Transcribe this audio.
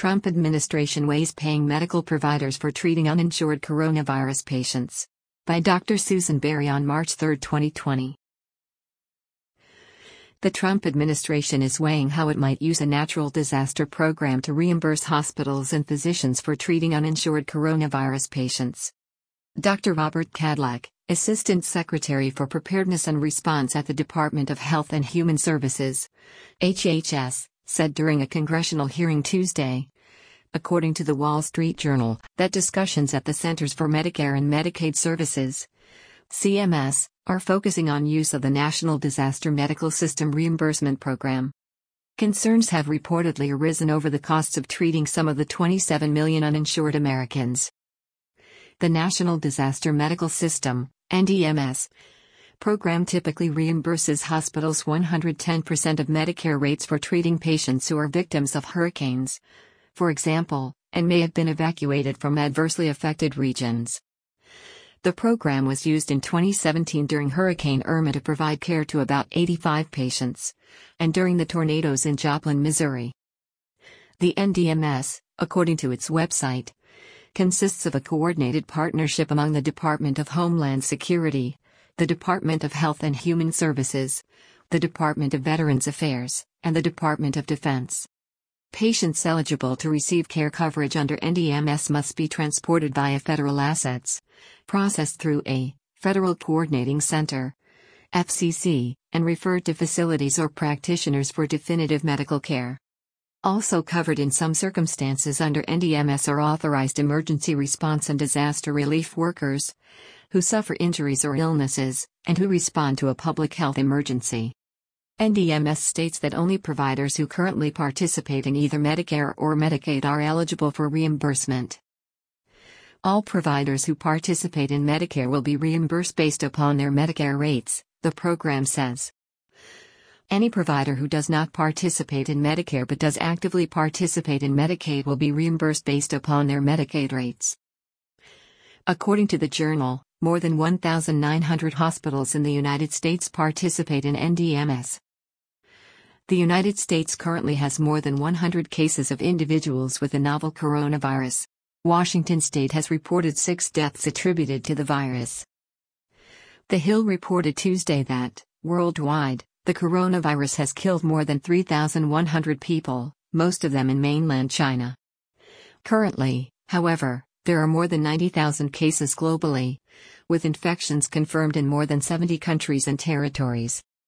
Trump administration weighs paying medical providers for treating uninsured coronavirus patients. By Dr. Susan Berry on March 3, 2020. The Trump administration is weighing how it might use a natural disaster program to reimburse hospitals and physicians for treating uninsured coronavirus patients. Dr. Robert Kadlec, Assistant Secretary for Preparedness and Response at the Department of Health and Human Services, HHS, said during a congressional hearing Tuesday, according to the Wall Street Journal, that discussions at the Centers for Medicare and Medicaid Services, CMS, are focusing on use of the National Disaster Medical System Reimbursement Program. Concerns have reportedly arisen over the costs of treating some of the 27 million uninsured Americans. The National Disaster Medical System, NDMS, program typically reimburses hospitals 110% of Medicare rates for treating patients who are victims of hurricanes, for example, and may have been evacuated from adversely affected regions. The program was used in 2017 during Hurricane Irma to provide care to about 85 patients, and during the tornadoes in Joplin, Missouri. The NDMS, according to its website, consists of a coordinated partnership among the Department of Homeland Security, the Department of Health and Human Services, the Department of Veterans Affairs, and the Department of Defense. Patients eligible to receive care coverage under NDMS must be transported via federal assets, processed through a Federal Coordinating Center, FCC, and referred to facilities or practitioners for definitive medical care. Also covered in some circumstances under NDMS are authorized emergency response and disaster relief workers, who suffer injuries or illnesses, and who respond to a public health emergency. NDMS states that only providers who currently participate in either Medicare or Medicaid are eligible for reimbursement. All providers who participate in Medicare will be reimbursed based upon their Medicare rates, the program says. Any provider who does not participate in Medicare but does actively participate in Medicaid will be reimbursed based upon their Medicaid rates. According to the journal, more than 1,900 hospitals in the United States participate in NDMS. The United States currently has more than 100 cases of individuals with the novel coronavirus. Washington state has reported 6 deaths attributed to the virus. The Hill reported Tuesday that, worldwide, the coronavirus has killed more than 3,100 people, most of them in mainland China. Currently, however, there are more than 90,000 cases globally, with infections confirmed in more than 70 countries and territories.